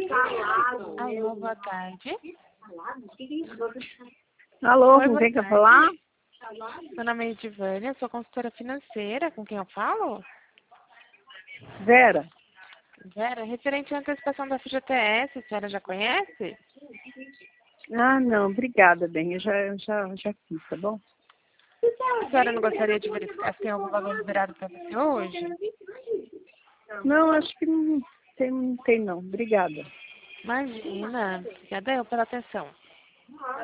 Alô, boa tarde. Alô, Oi, com boa quem quer tarde. falar? Meu nome é Edivânia, sou consultora financeira. Com quem eu falo? Vera. Vera, referente à antecipação da FGTS, a senhora já conhece? Ah, não, obrigada, bem, eu já fiz, tá bom? A senhora não gostaria de verificar se tem algum valor liberado para você hoje? Não, acho que não tem não, obrigada. Imagina. Obrigada eu pela atenção.